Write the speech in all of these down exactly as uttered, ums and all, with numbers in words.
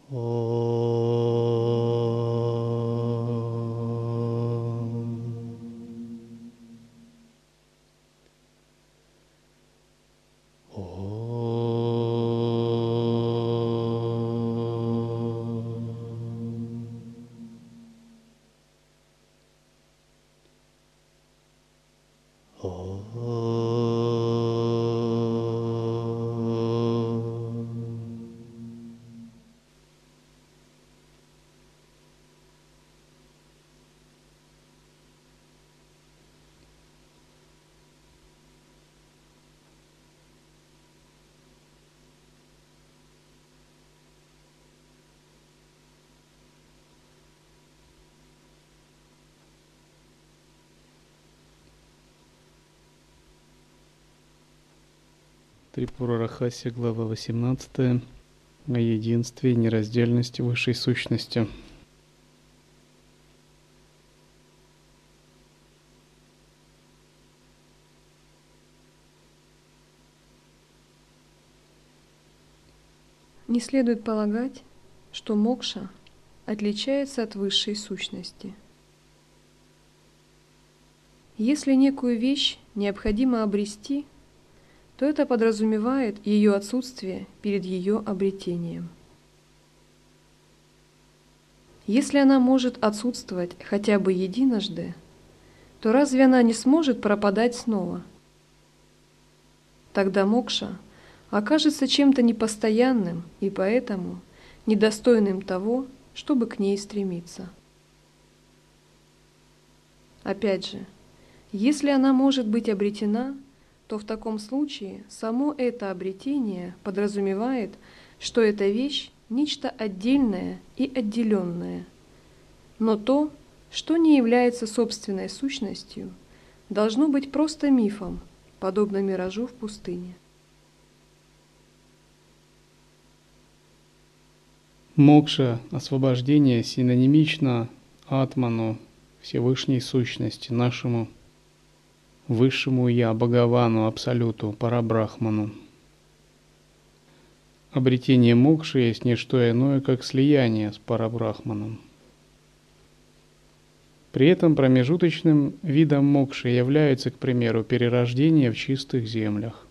Трипура Рахасия, глава восемнадцатая, о единстве и нераздельности высшей сущности. Не следует полагать, что мокша отличается от высшей сущности. Если некую вещь необходимо обрести, то это подразумевает ее отсутствие перед ее обретением. Если она может отсутствовать хотя бы единожды, то разве она не сможет пропадать снова? Тогда мокша окажется чем-то непостоянным и поэтому недостойным того, чтобы к ней стремиться. Опять же, если она может быть обретена, то в таком случае само это обретение подразумевает, что эта вещь – нечто отдельное и отделенное. Но то, что не является собственной сущностью, должно быть просто мифом, подобно миражу в пустыне. Мокша, освобождение, синонимично атману, Всевышней сущности, нашему Высшему Я, Бхагавану, Абсолюту, Парабрахману. Обретение мокши есть не что иное, как слияние с Парабрахманом. При этом промежуточным видом мокши является, к примеру, перерождение в чистых землях.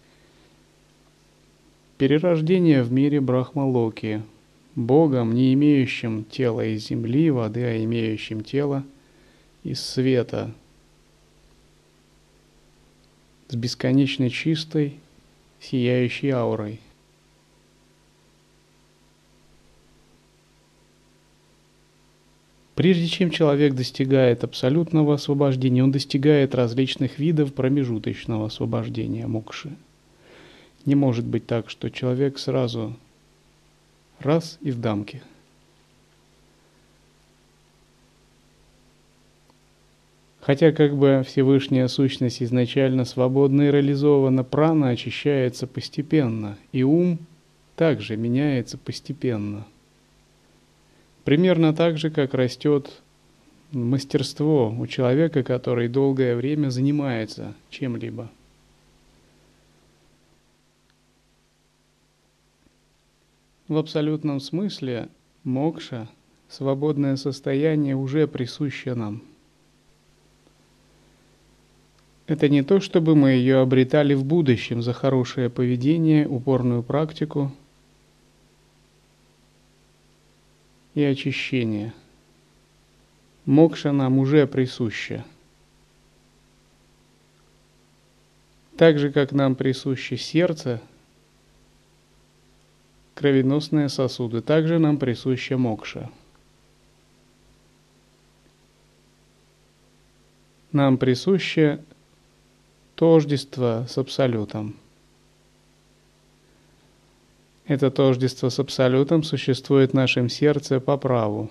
Перерождение в мире Брахмалоки, Богом, не имеющим тела из земли и воды, а имеющим тело из света, с бесконечно чистой, сияющей аурой. Прежде чем человек достигает абсолютного освобождения, он достигает различных видов промежуточного освобождения мокши. Не может быть так, что человек сразу раз и в дамке. Хотя как бы Всевышняя Сущность изначально свободна и реализована, прана очищается постепенно, и ум также меняется постепенно. Примерно так же, как растет мастерство у человека, который долгое время занимается чем-либо. В абсолютном смысле мокша, свободное состояние, уже присуще нам. Это не то, чтобы мы ее обретали в будущем за хорошее поведение, упорную практику и очищение. Мокша нам уже присуща. Так же, как нам присуще сердце, кровеносные сосуды, также нам присуща мокша. Нам присуще тождество с Абсолютом. Это тождество с Абсолютом существует в нашем сердце по праву.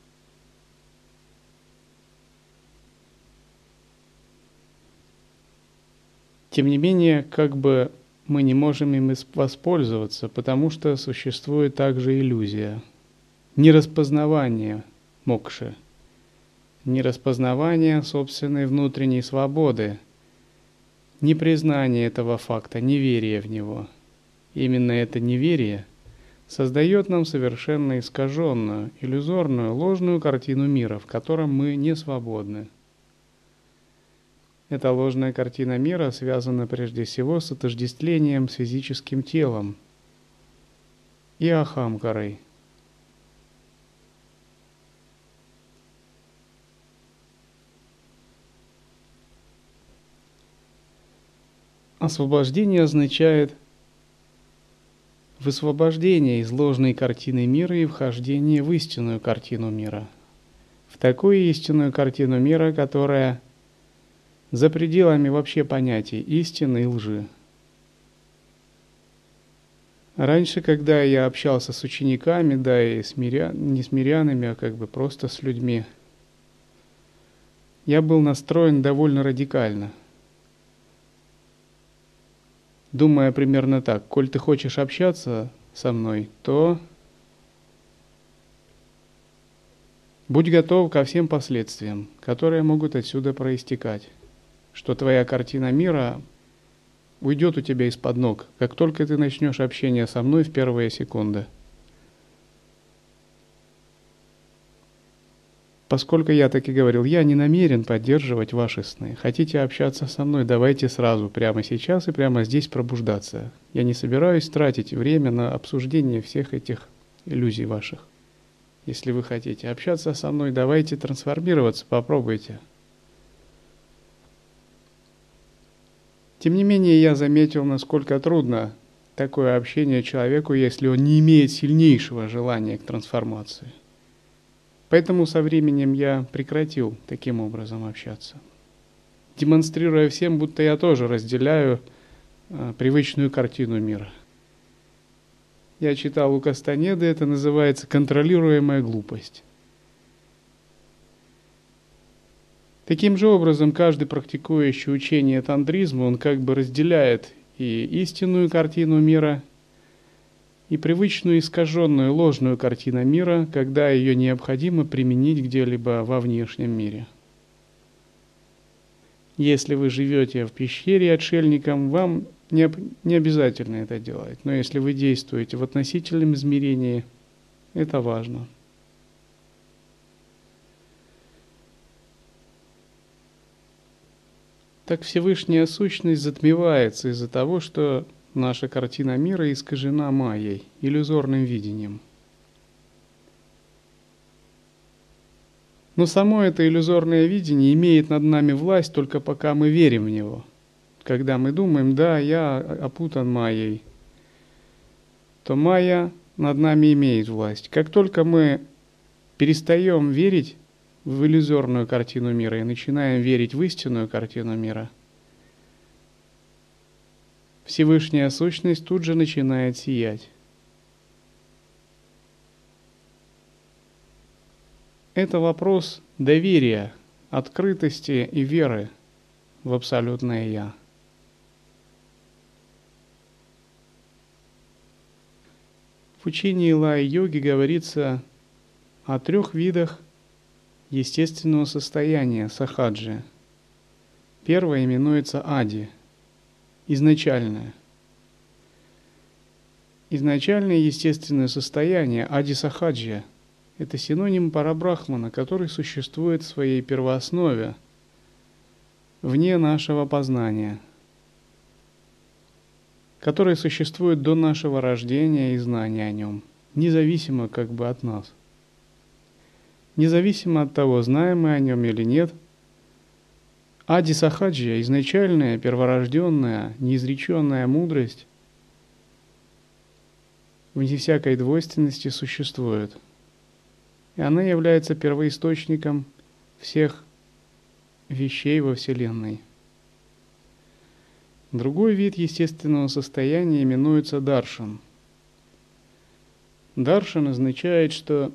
Тем не менее, как бы мы не можем им воспользоваться, потому что существует также иллюзия, нераспознавание мокши, нераспознавание собственной внутренней свободы, непризнание этого факта, неверие в него. Именно это неверие создает нам совершенно искаженную, иллюзорную, ложную картину мира, в котором мы не свободны. Эта ложная картина мира связана прежде всего с отождествлением с физическим телом и ахамкарой. Освобождение означает высвобождение из ложной картины мира и вхождение в истинную картину мира. В такую истинную картину мира, которая за пределами вообще понятий истины и лжи. Раньше, когда я общался с учениками, да и с миря... не с мирянами, а как бы просто с людьми, я был настроен довольно радикально. Думая примерно так: коль ты хочешь общаться со мной, то будь готов ко всем последствиям, которые могут отсюда проистекать, что твоя картина мира уйдет у тебя из-под ног, как только ты начнешь общение со мной в первые секунды. Поскольку я так и говорил, я не намерен поддерживать ваши сны. Хотите общаться со мной, давайте сразу, прямо сейчас и прямо здесь пробуждаться. Я не собираюсь тратить время на обсуждение всех этих иллюзий ваших. Если вы хотите общаться со мной, давайте трансформироваться, попробуйте. Тем не менее, я заметил, насколько трудно такое общение человеку, если он не имеет сильнейшего желания к трансформации. Поэтому со временем я прекратил таким образом общаться, демонстрируя всем, будто я тоже разделяю э, привычную картину мира. Я читал у Кастанеды, это называется контролируемая глупость. Таким же образом, каждый практикующий учение тантризма, он как бы разделяет и истинную картину мира, и привычную искаженную ложную картину мира, когда ее необходимо применить где-либо во внешнем мире. Если вы живете в пещере отшельником, вам не, не обязательно это делать, но если вы действуете в относительном измерении, это важно. Так Всевышняя Сущность затмевается из-за того, что наша картина мира искажена майей, иллюзорным видением. Но само это иллюзорное видение имеет над нами власть только пока мы верим в него. Когда мы думаем: да, я опутан майей, то майя над нами имеет власть. Как только мы перестаем верить в иллюзорную картину мира и начинаем верить в истинную картину мира, Всевышняя Сущность тут же начинает сиять. Это вопрос доверия, открытости и веры в абсолютное Я. В учении Лай-йоги говорится о трех видах естественного состояния сахаджи. Первое именуется ади, изначальное. Изначальное естественное состояние ади-сахаджья – это синоним парабрахмана, который существует в своей первооснове, вне нашего познания, который существует до нашего рождения и знания о нем, независимо как бы от нас. Независимо от того, знаем мы о нем или нет, ади-сахаджья, изначальная, перворожденная, неизреченная мудрость, вне всякой двойственности существует. И она является первоисточником всех вещей во Вселенной. Другой вид естественного состояния именуется даршан. Даршан означает, что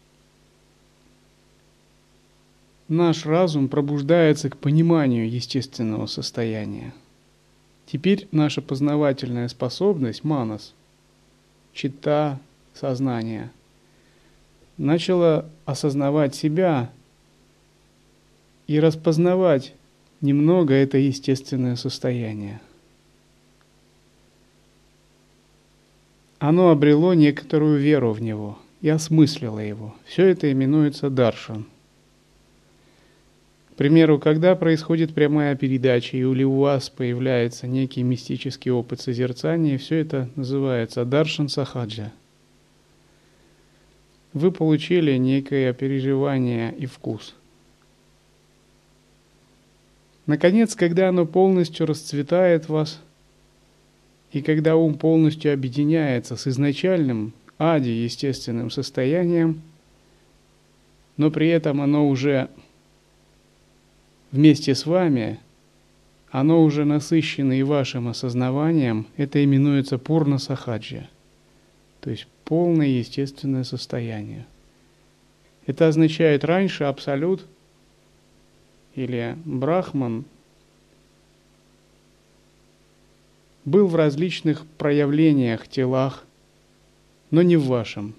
наш разум пробуждается к пониманию естественного состояния. Теперь наша познавательная способность, манас, читта, сознание, начала осознавать себя и распознавать немного это естественное состояние. оно обрело некоторую веру в него и осмыслило его. Все это именуется даршан. К примеру, когда происходит прямая передача, или у вас появляется некий мистический опыт созерцания, все это называется даршан сахаджа. Вы получили некое переживание и вкус. Наконец, когда оно полностью расцветает в вас, и когда ум полностью объединяется с изначальным ади, естественным состоянием, но при этом оно уже вместе с вами, оно уже насыщено и вашим осознаванием, это именуется пурна сахаджа, то есть полное естественное состояние. Это означает, раньше абсолют или брахман был в различных проявлениях, телах, но не в вашем.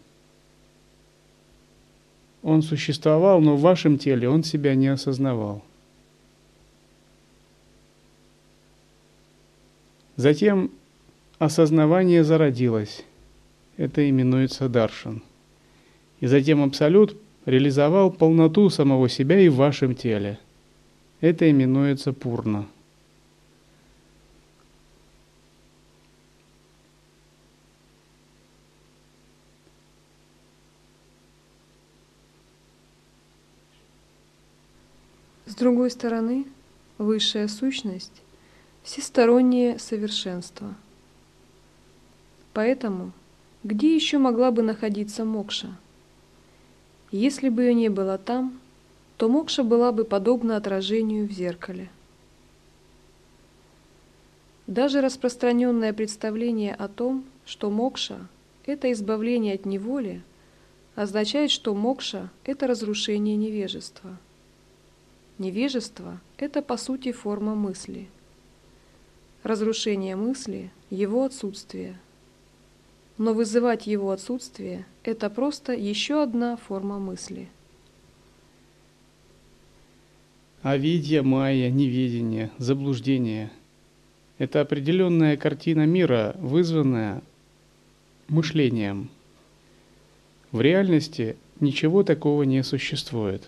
Он существовал, но в вашем теле он себя не осознавал. Затем осознавание зародилось. Это именуется даршан. И затем абсолют реализовал полноту самого себя и в вашем теле. Это именуется пурна. С другой стороны, высшая сущность – всестороннее совершенство. Поэтому, где еще могла бы находиться мокша? Если бы ее не было там, то мокша была бы подобна отражению в зеркале. Даже распространенное представление о том, что мокша – это избавление от неволи, означает, что мокша – это разрушение невежества. Невежество – это по сути форма мысли. Разрушение мысли – его отсутствие. Но вызывать его отсутствие – это просто еще одна форма мысли. Авидья, майя, неведение, заблуждение – это определенная картина мира, вызванная мышлением. В реальности ничего такого не существует.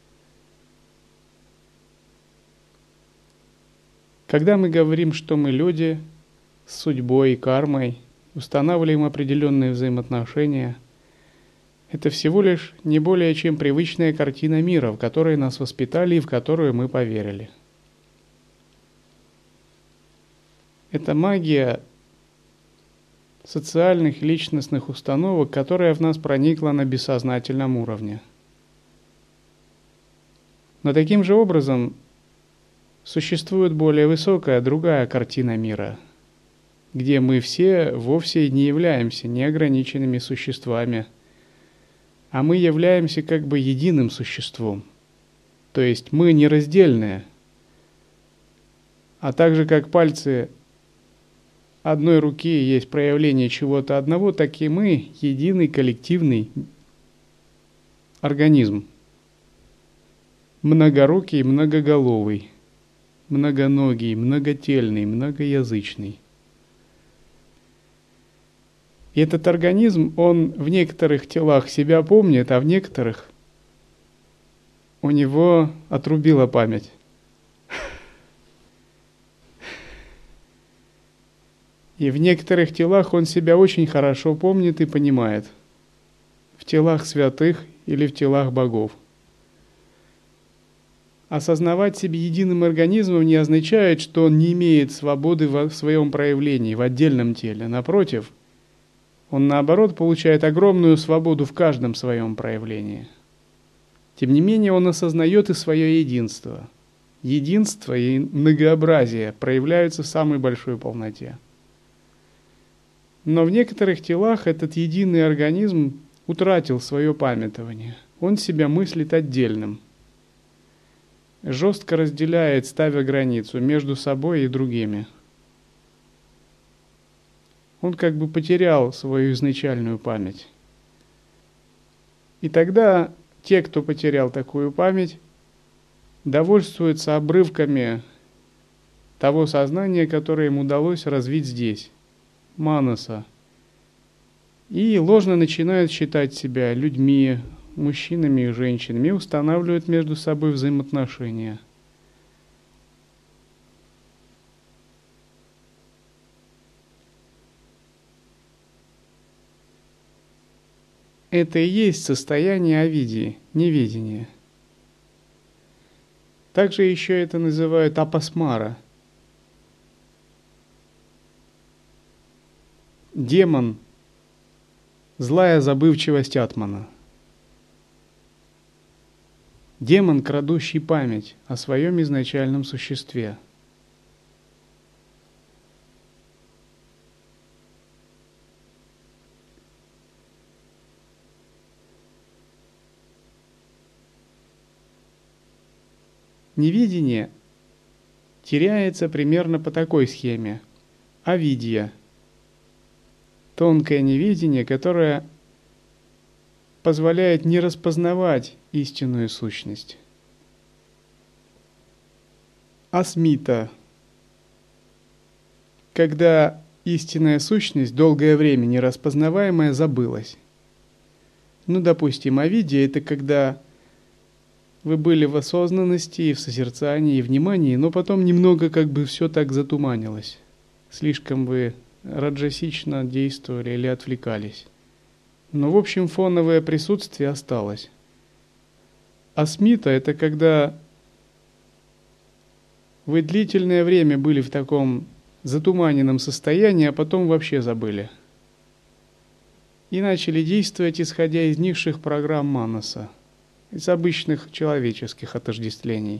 Когда мы говорим, что мы люди с судьбой и кармой, устанавливаем определенные взаимоотношения, это всего лишь не более чем привычная картина мира, в которой нас воспитали и в которую мы поверили. Это магия социальных и личностных установок, которая в нас проникла на бессознательном уровне. Но таким же образом существует более высокая, другая картина мира, где мы все вовсе не являемся неограниченными существами, а мы являемся как бы единым существом. То есть мы нераздельные, а так же как пальцы одной руки есть проявление чего-то одного, так и мы единый коллективный организм, многорукий, многоголовый, многоногий, многотельный, многоязычный. И этот организм, он в некоторых телах себя помнит, а в некоторых у него отрубила память. И в некоторых телах он себя очень хорошо помнит и понимает. В телах святых или в телах богов. Осознавать себя единым организмом не означает, что он не имеет свободы в своем проявлении, в отдельном теле. Напротив, он наоборот получает огромную свободу в каждом своем проявлении. Тем не менее, он осознает и свое единство. Единство и многообразие проявляются в самой большой полноте. Но в некоторых телах этот единый организм утратил свое памятование. Он себя мыслит отдельным. Жестко разделяет, ставя границу между собой и другими. Он как бы потерял свою изначальную память. И тогда те, кто потерял такую память, довольствуются обрывками того сознания, которое им удалось развить здесь, манаса, И ложно начинают считать себя людьми, мужчинами и женщинами, и устанавливают между собой взаимоотношения. Это и есть состояние авидии, неведения. Также еще это называют апасмара. Демон, злая забывчивость атмана. Демон, крадущий память о своем изначальном существе. Невидение теряется примерно по такой схеме. Авидия. Тонкое невидение, которое позволяет не распознавать истинную сущность. Асмита. Когда истинная сущность, долгое время нераспознаваемая, забылась. Ну, допустим, авидия – это когда вы были в осознанности, и в созерцании, и в внимании, но потом немного как бы все так затуманилось. Слишком вы раджасично действовали или отвлекались. Но в общем фоновое присутствие осталось. Асмита – это когда вы длительное время были в таком затуманенном состоянии, а потом вообще забыли. И начали действовать, исходя из низших программ Манаса, из обычных человеческих отождествлений.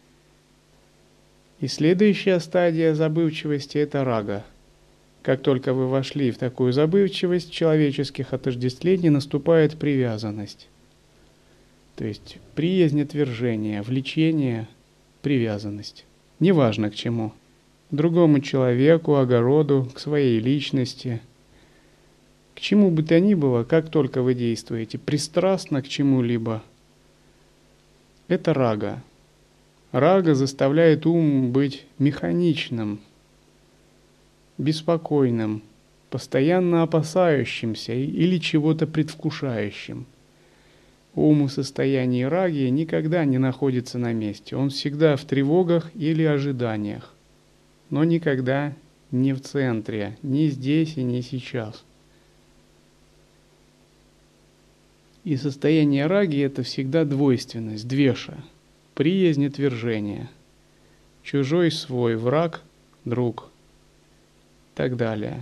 И следующая стадия забывчивости – это рага. Как только вы вошли в такую забывчивость человеческих отождествлений, наступает привязанность. То есть приязнь, отвержение, влечение, привязанность. Неважно к чему. К другому человеку, огороду, к своей личности. К чему бы то ни было, как только вы действуете пристрастно к чему-либо, это рага. Рага заставляет ум быть механичным, беспокойным, постоянно опасающимся или чего-то предвкушающим. Ум в состоянии раги никогда не находится на месте. Он всегда в тревогах или ожиданиях, но никогда не в центре, ни здесь и не сейчас. И состояние раги – это всегда двойственность, двеша, приязнь, отвержение, чужой, свой, враг, друг и так далее.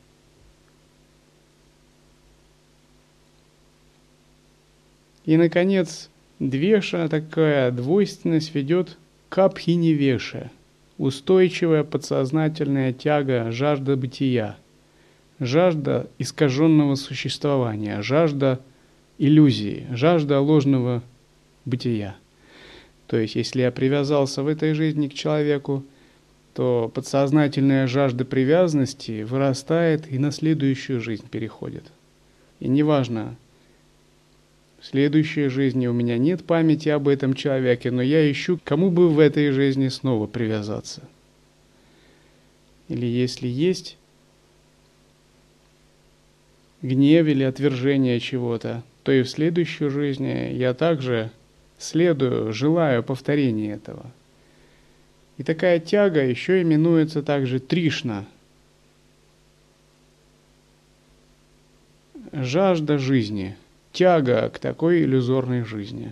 И, наконец, двеша, такая двойственность, ведет к абхиневеше, устойчивая подсознательная тяга, жажда бытия, жажда искаженного существования, жажда иллюзии, жажда ложного бытия. То есть, если я привязался в этой жизни к человеку, то подсознательная жажда привязанности вырастает и на следующую жизнь переходит. И неважно, в следующей жизни у меня нет памяти об этом человеке, но я ищу, кому бы в этой жизни снова привязаться. Или если есть гнев или отвержение чего-то, то и в следующей жизни я также следую, желаю повторения этого. И такая тяга еще именуется также тришна. Жажда жизни, тяга к такой иллюзорной жизни.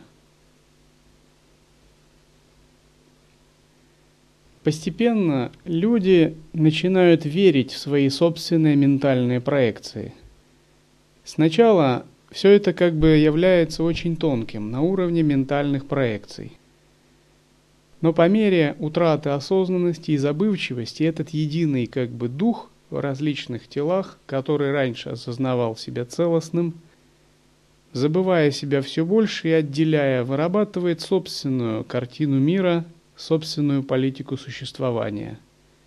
Постепенно люди начинают верить в свои собственные ментальные проекции. Сначала все это как бы является очень тонким, на уровне ментальных проекций. Но по мере утраты осознанности и забывчивости этот единый как бы дух в различных телах, который раньше осознавал себя целостным, забывая себя все больше и отделяя, вырабатывает собственную картину мира, собственную политику существования.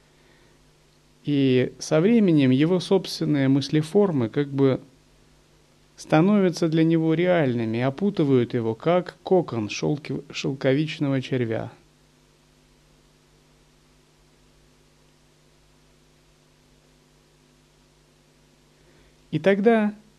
И со временем его собственные мыслеформы как бы становятся для него реальными, опутывают его, как кокон шелки, шелковичного червя. И тогда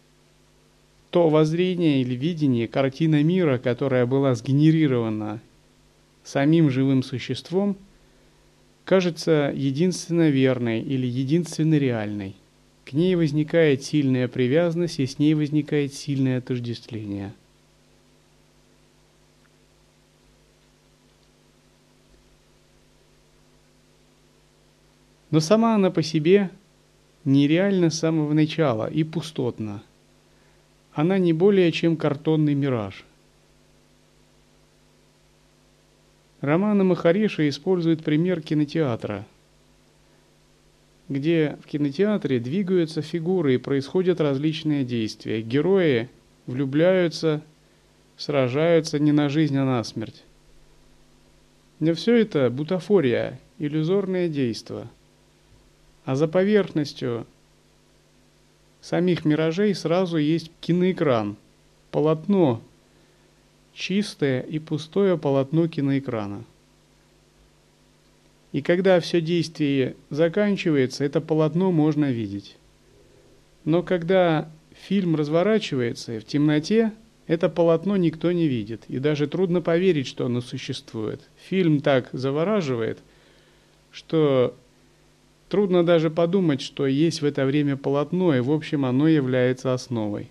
то воззрение или видение, картина мира, которая была сгенерирована самим живым существом, кажется единственно верной или единственно реальной. К ней возникает сильная привязанность, и с ней возникает сильное отождествление. Но сама она по себе нереальна с самого начала и пустотна. Она не более чем картонный мираж. Рамана Махариши использует пример кинотеатра, где в кинотеатре двигаются фигуры и происходят различные действия. Герои влюбляются, сражаются не на жизнь, а на смерть. Но все это бутафория, иллюзорное действо. А за поверхностью самих миражей сразу есть киноэкран, полотно, чистое и пустое полотно киноэкрана. И когда все действие заканчивается, это полотно можно видеть. Но когда фильм разворачивается в темноте, это полотно никто не видит. И даже трудно поверить, что оно существует. Фильм так завораживает, что трудно даже подумать, что есть в это время полотно, и в общем оно является основой.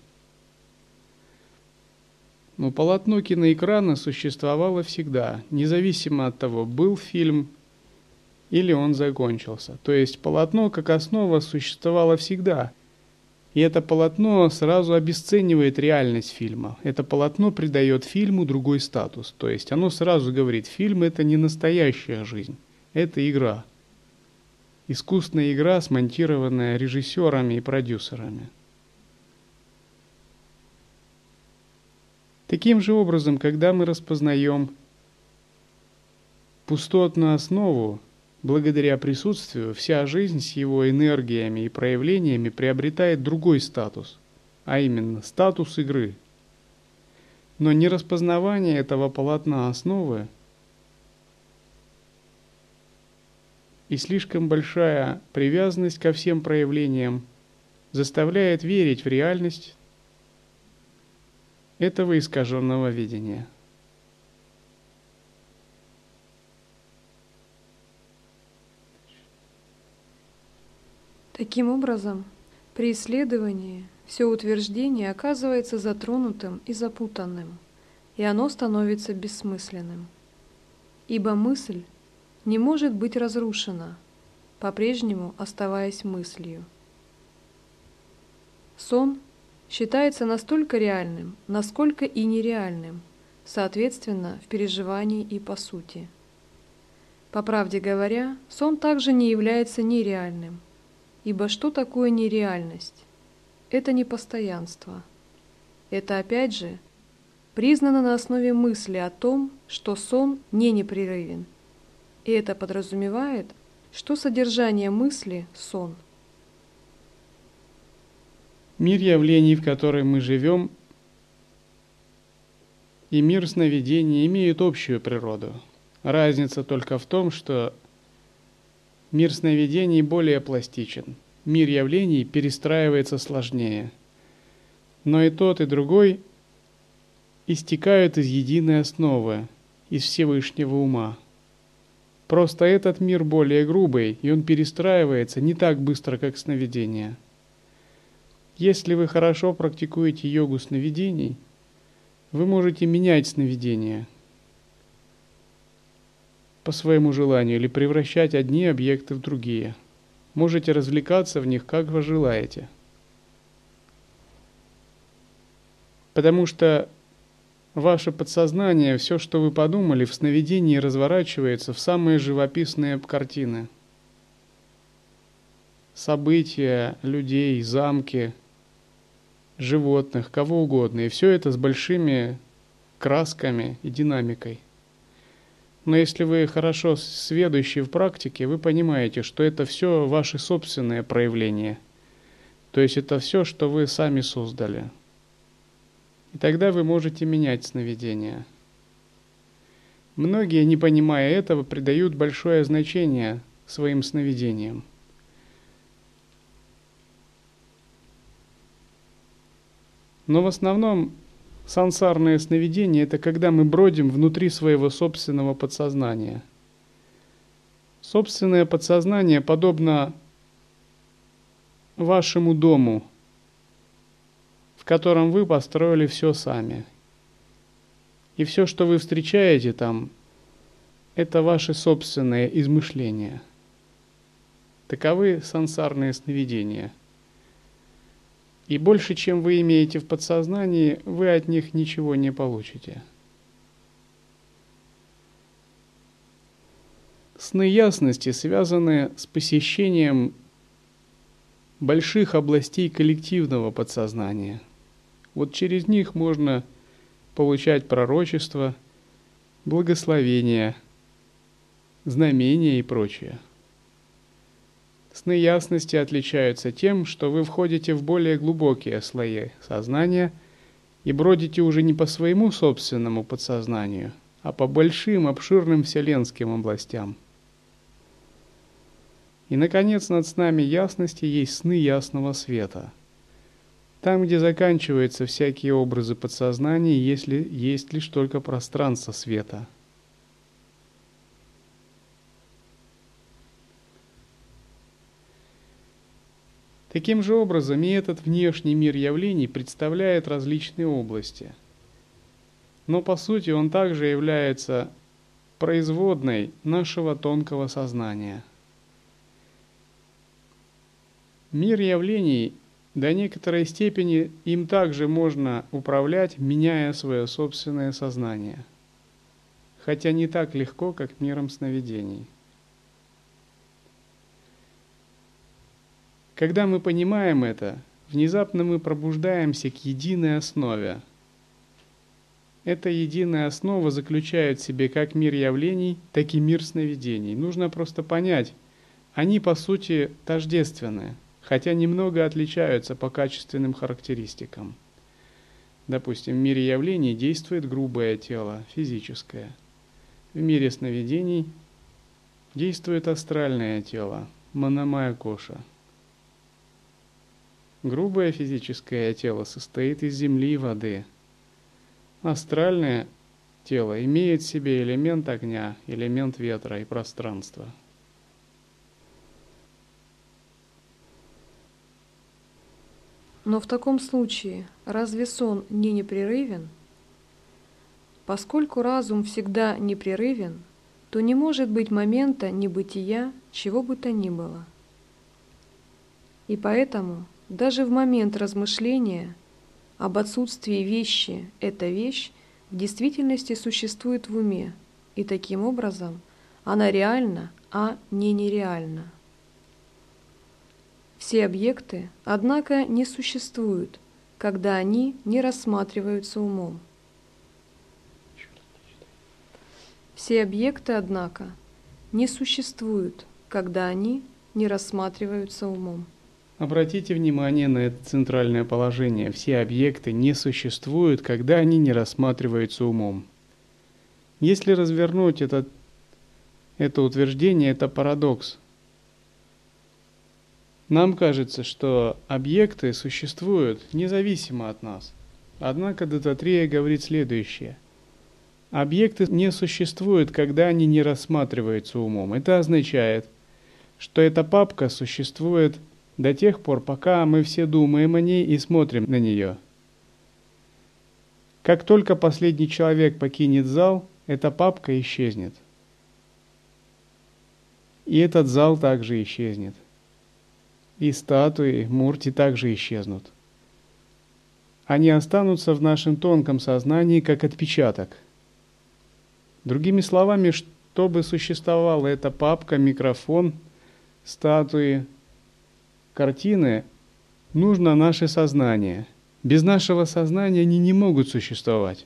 Но полотно киноэкрана существовало всегда, независимо от того, был фильм или он закончился. То есть полотно как основа существовало всегда. И это полотно сразу обесценивает реальность фильма. Это полотно придает фильму другой статус. То есть оно сразу говорит, фильм — это не настоящая жизнь, это игра. Искусная игра, смонтированная режиссерами и продюсерами. Таким же образом, когда мы распознаем пустотную основу, благодаря присутствию, вся жизнь с его энергиями и проявлениями приобретает другой статус, а именно статус игры. Но нераспознавание этого полотна основы и слишком большая привязанность ко всем проявлениям заставляет верить в реальность этого искаженного видения. Таким образом, при исследовании все утверждение оказывается затронутым и запутанным, и оно становится бессмысленным. Ибо мысль не может быть разрушена, по-прежнему оставаясь мыслью. Сон считается настолько реальным, насколько и нереальным, соответственно, в переживании и по сути. По правде говоря, сон также не является нереальным, ибо что такое нереальность? Это не постоянство. Это опять же признано на основе мысли о том, что сон не непрерывен. И это подразумевает, что содержание мысли – сон. Мир явлений, в котором мы живем, и мир сновидений имеют общую природу. Разница только в том, что мир сновидений более пластичен, мир явлений перестраивается сложнее. Но и тот, и другой истекают из единой основы, из Всевышнего ума. Просто этот мир более грубый, и он перестраивается не так быстро, как сновидения. Если вы хорошо практикуете йогу сновидений, вы можете менять сновидения по своему желанию или превращать одни объекты в другие. Можете развлекаться в них, как вы желаете. Потому что ваше подсознание, все, что вы подумали, в сновидении разворачивается в самые живописные картины. События, людей, замки, животных, кого угодно. И все это с большими красками и динамикой. Но если вы хорошо сведущи в практике, вы понимаете, что это все ваши собственные проявления. То есть это все, что вы сами создали. И тогда вы можете менять сновидения. Многие, не понимая этого, придают большое значение своим сновидениям. Но в основном сансарное сновидение – это когда мы бродим внутри своего собственного подсознания. Собственное подсознание подобно вашему дому, в котором вы построили все сами. И все, что вы встречаете там, это ваши собственные измышления. Таковы сансарные сновидения. И больше, чем вы имеете в подсознании, вы от них ничего не получите. Сны ясности связаны с посещением больших областей коллективного подсознания. Вот через них можно получать пророчества, благословения, знамения и прочее. Сны ясности отличаются тем, что вы входите в более глубокие слои сознания и бродите уже не по своему собственному подсознанию, а по большим, обширным вселенским областям. И, наконец, над снами ясности есть сны ясного света. Там, где заканчиваются всякие образы подсознания, если есть лишь только пространство света. Таким же образом, и этот внешний мир явлений представляет различные области. Но по сути он также является производной нашего тонкого сознания. Мир явлений до некоторой степени им также можно управлять, меняя свое собственное сознание, хотя не так легко, как миром сновидений. Когда мы понимаем это, внезапно мы пробуждаемся к единой основе. Эта единая основа заключает в себе как мир явлений, так и мир сновидений. Нужно просто понять, они по сути тождественны, хотя немного отличаются по качественным характеристикам. Допустим, в мире явлений действует грубое тело, физическое. В мире сновидений действует астральное тело, манамая коша. Грубое физическое тело состоит из земли и воды. Астральное тело имеет в себе элемент огня, элемент ветра и пространства. Но в таком случае, разве сон не непрерывен? Поскольку разум всегда непрерывен, то не может быть момента небытия чего бы то ни было. И поэтому даже в момент размышления об отсутствии вещи эта вещь в действительности существует в уме, и таким образом она реальна, а не нереальна. Все объекты, однако, не существуют, когда они не рассматриваются умом. Все объекты, однако, не существуют, когда они не рассматриваются умом. Обратите внимание на это центральное положение. Все объекты не существуют, когда они не рассматриваются умом. Если развернуть это, это утверждение, это парадокс. Нам кажется, что объекты существуют независимо от нас. Однако Даттатрея говорит следующее. Объекты не существуют, когда они не рассматриваются умом. Это означает, что эта папка существует до тех пор, пока мы все думаем о ней и смотрим на нее. Как только последний человек покинет зал, эта папка исчезнет. И этот зал также исчезнет. И статуи, мурти также исчезнут. Они останутся в нашем тонком сознании как отпечаток. Другими словами, чтобы существовала эта папка, микрофон, статуи, картины, нужно наше сознание. Без нашего сознания они не могут существовать.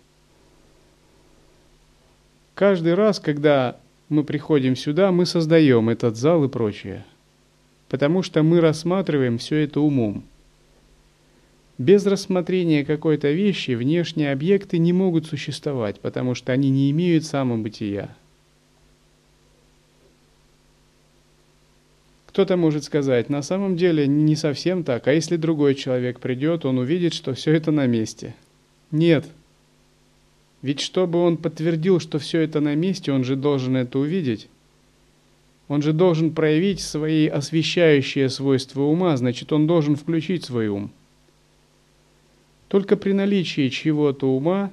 Каждый раз, когда мы приходим сюда, мы создаем этот зал и прочее. Потому что мы рассматриваем все это умом. Без рассмотрения какой-то вещи внешние объекты не могут существовать, потому что они не имеют самобытия. Кто-то может сказать, на самом деле не совсем так, а если другой человек придет, он увидит, что все это на месте. Нет. Ведь чтобы он подтвердил, что все это на месте, он же должен это увидеть. Он же должен проявить свои освещающие свойства ума, значит, он должен включить свой ум. Только при наличии чьего-то ума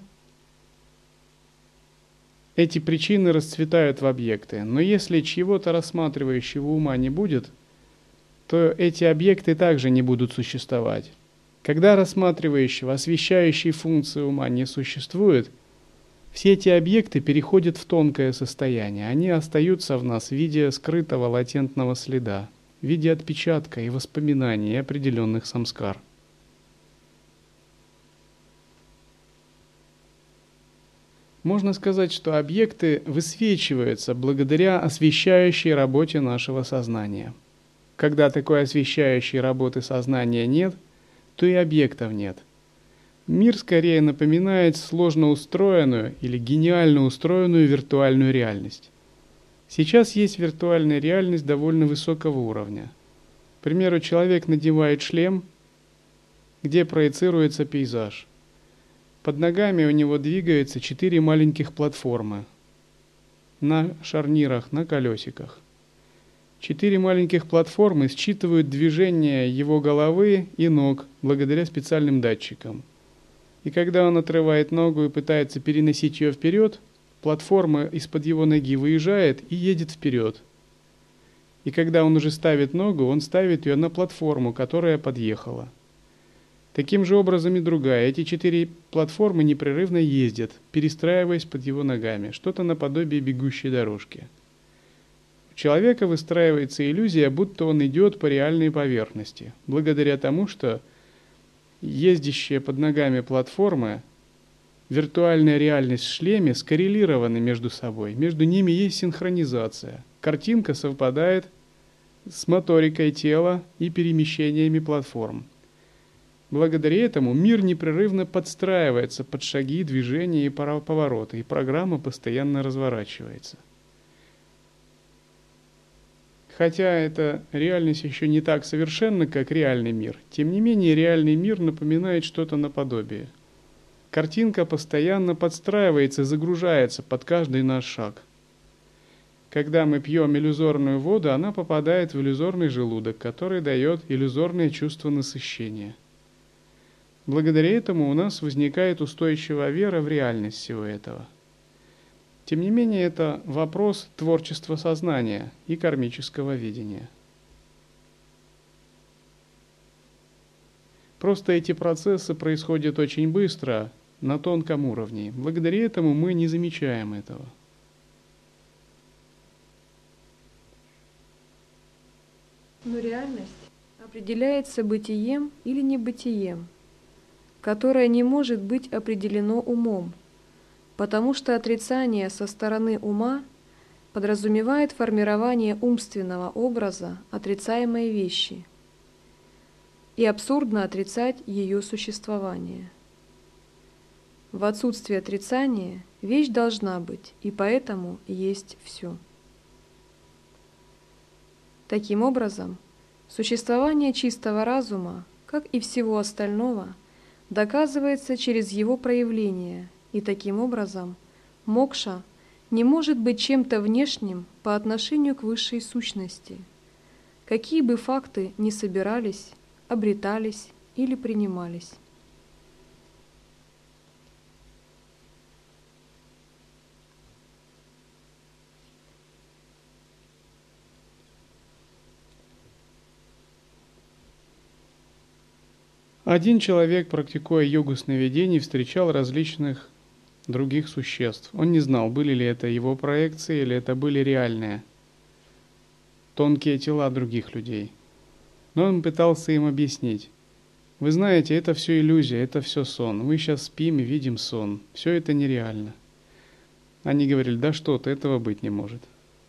эти причины расцветают в объекты. Но если чьего-то рассматривающего ума не будет, то эти объекты также не будут существовать. Когда рассматривающего, освещающей функции ума не существует, все эти объекты переходят в тонкое состояние. Они остаются в нас в виде скрытого латентного следа, в виде отпечатка и воспоминаний и определенных самскар. Можно сказать, что объекты высвечиваются благодаря освещающей работе нашего сознания. Когда такой освещающей работы сознания нет, то и объектов нет. Мир скорее напоминает сложно устроенную или гениально устроенную виртуальную реальность. Сейчас есть виртуальная реальность довольно высокого уровня. К примеру, человек надевает шлем, где проецируется пейзаж. Под ногами у него двигаются четыре маленьких платформы на шарнирах, на колесиках. Четыре маленьких платформы считывают движение его головы и ног благодаря специальным датчикам. И когда он отрывает ногу и пытается переносить ее вперед, платформа из-под его ноги выезжает и едет вперед. И когда он уже ставит ногу, он ставит ее на платформу, которая подъехала. Таким же образом и другая. Эти четыре платформы непрерывно ездят, перестраиваясь под его ногами, что-то наподобие бегущей дорожки. У человека выстраивается иллюзия, будто он идет по реальной поверхности, благодаря тому, что ездящие под ногами платформы, виртуальная реальность в шлеме скоррелированы между собой, между ними есть синхронизация. Картинка совпадает с моторикой тела и перемещениями платформ. Благодаря этому мир непрерывно подстраивается под шаги, движения и повороты, и программа постоянно разворачивается. Хотя эта реальность еще не так совершенна, как реальный мир, тем не менее реальный мир напоминает что-то наподобие. Картинка постоянно подстраивается, загружается под каждый наш шаг. Когда мы пьем иллюзорную воду, она попадает в иллюзорный желудок, который дает иллюзорное чувство насыщения. Благодаря этому у нас возникает устойчивая вера в реальность всего этого. Тем не менее, это вопрос творчества сознания и кармического видения. Просто эти процессы происходят очень быстро, на тонком уровне. Благодаря этому мы не замечаем этого. Но реальность определяется бытием или небытием, которое не может быть определено умом, потому что отрицание со стороны ума подразумевает формирование умственного образа отрицаемой вещи, и абсурдно отрицать ее существование. В отсутствие отрицания вещь должна быть, и поэтому есть все. Таким образом, существование чистого разума, как и всего остального, доказывается через его проявление, и таким образом мокша не может быть чем-то внешним по отношению к высшей сущности, какие бы факты ни собирались, обретались или принимались. Один человек, практикуя йогу сновидений, встречал различных других существ. Он не знал, были ли это его проекции или это были реальные, тонкие тела других людей. Но он пытался им объяснить. Вы знаете, это все иллюзия, это все сон. Мы сейчас спим и видим сон. Все это нереально. Они говорили, да что-то, этого быть не может.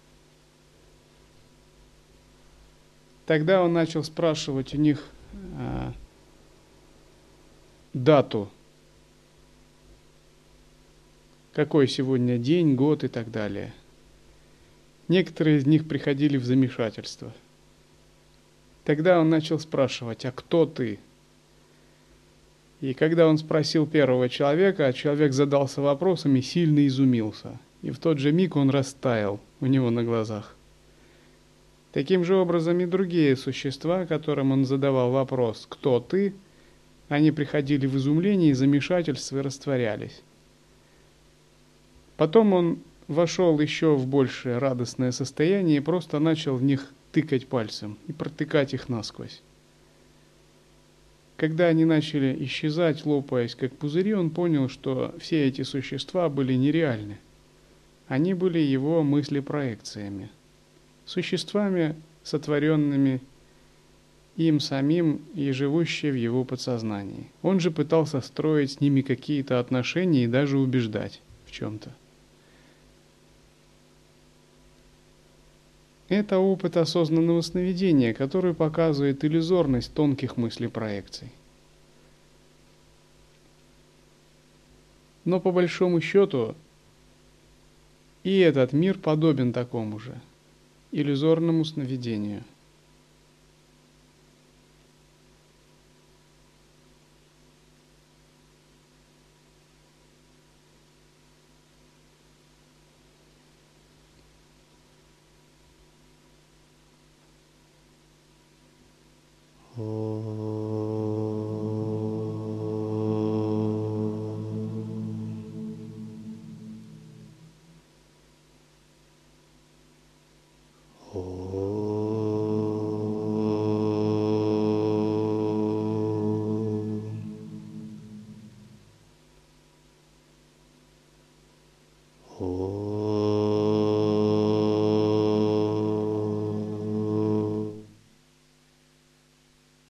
Тогда он начал спрашивать у них а, дату, какой сегодня день, год и так далее. Некоторые из них приходили в замешательство. Тогда он начал спрашивать: а кто ты? И когда он спросил первого человека, человек задался вопросом и сильно изумился. И в тот же миг он растаял у него на глазах. Таким же образом и другие существа, которым он задавал вопрос «Кто ты?», они приходили в изумление и замешательство и растворялись. Потом он вошел еще в большее радостное состояние и просто начал в них тыкать пальцем и протыкать их насквозь. Когда они начали исчезать, лопаясь как пузыри, он понял, что все эти существа были нереальны. Они были его мыслепроекциями, существами, сотворенными им самим и живущие в его подсознании. Он же пытался строить с ними какие-то отношения и даже убеждать в чем-то. Это опыт осознанного сновидения, который показывает иллюзорность тонких мыслепроекций. Но по большому счету и этот мир подобен такому же иллюзорному сновидению.